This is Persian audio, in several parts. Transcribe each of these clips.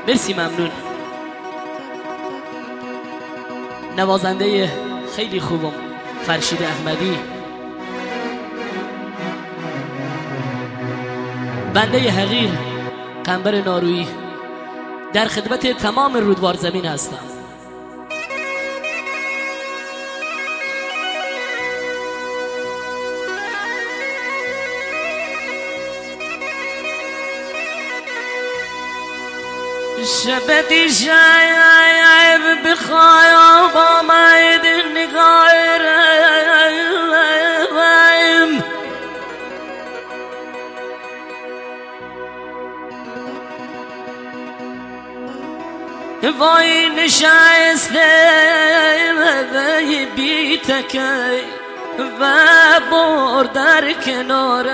مرسی، ممنون. نوازنده خیلی خوبم فرشید احمدی، بنده حقیر قنبر نارویی، در خدمت تمام رودوار زمین هستم. شب دیشب بخواب آمد نگاه رم، وای نشسته بی تکی و بر در کنار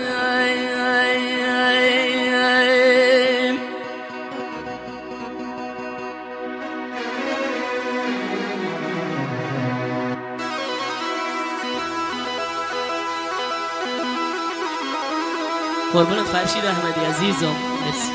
قربونت فرشید احمدی عزیزم، مرسی.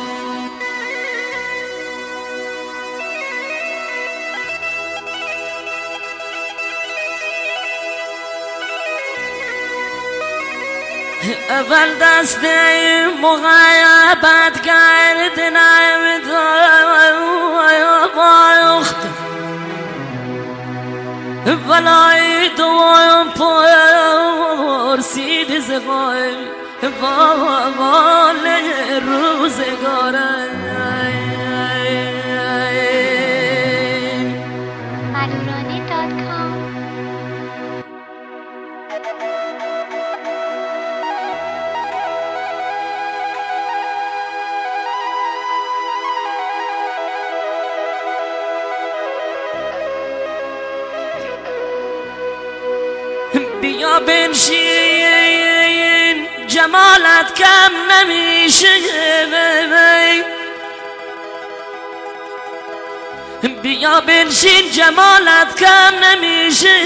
اول دست مغیبت کردنم باخت ولای دویم پرسید زغای وال روزگارم. Madurani.com بیا بنشین جمالت کم نمیشه، بیا بنشین جمالت کم نمیشه،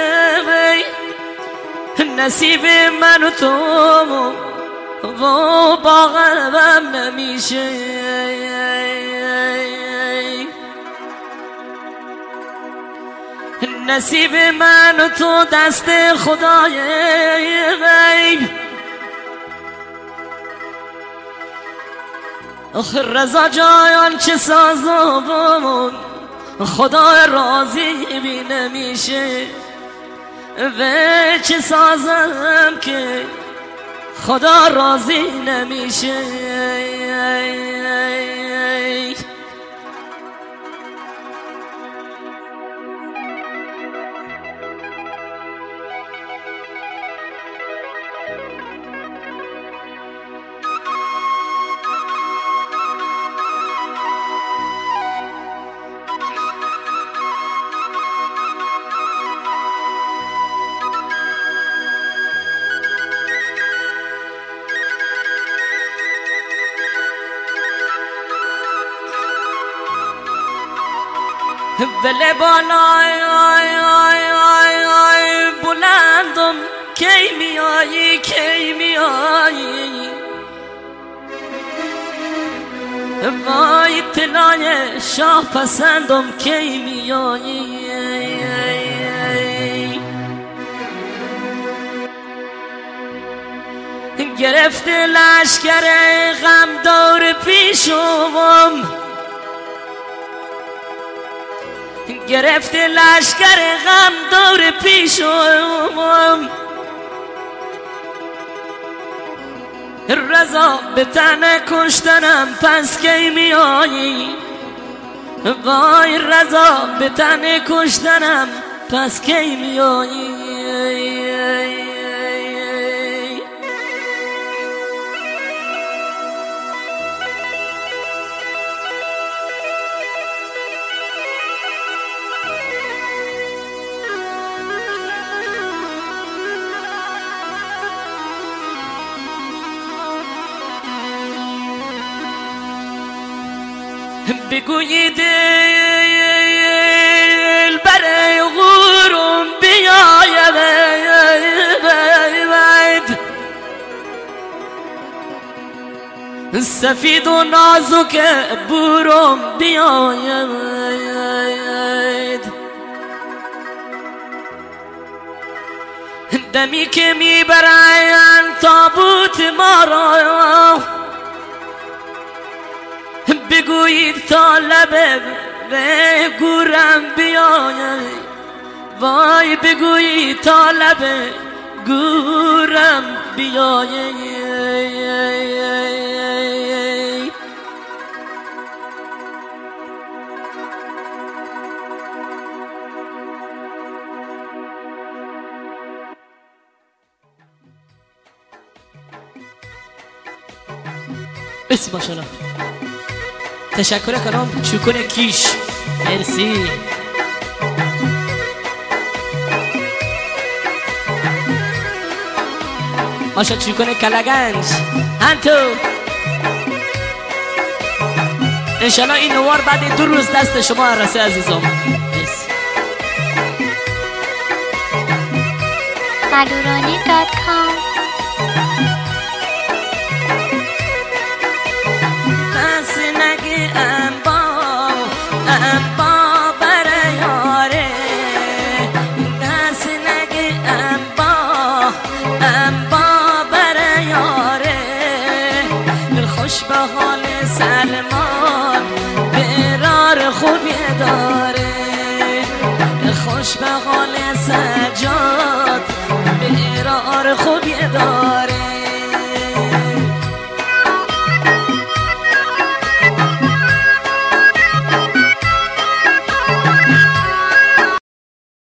نصیب من و تو و با قلبم نمیشه. نصیب من و تو دست خدای غیب، آخه رضا جایان چه سازم خدا راضی بی نمیشه، و چه سازم که خدا راضی نمیشه. ولی بالای بلندم کی میایی کی میایی، وای طلای شاه پسندم کی میایی. گرفت لشکر غم دور پیشم، گرفت لشکر غم دور پیشم، رضا به تن کشتنم پس کی میایی، وای رضا به تن کشتنم پس کی میایی. بگویی دل برای غورم بیاید، سفید و نازک برم بیاید، دمی که میبرند تابوت ما را بگویید تا لب به گورم بیاید، وای بگویید تا لب گورم بیاید. بسی ماشاءالله. تشکر کنم شکر کیش، مرسی. ماشا شکر کلگنج انتو. انشالله این نوار بعد 2 روز دست شما رسه عزیزم. Salurani.com خوش به حال سلمان برار خوبی داره، خوش به حال سجاد برار خوبی داره.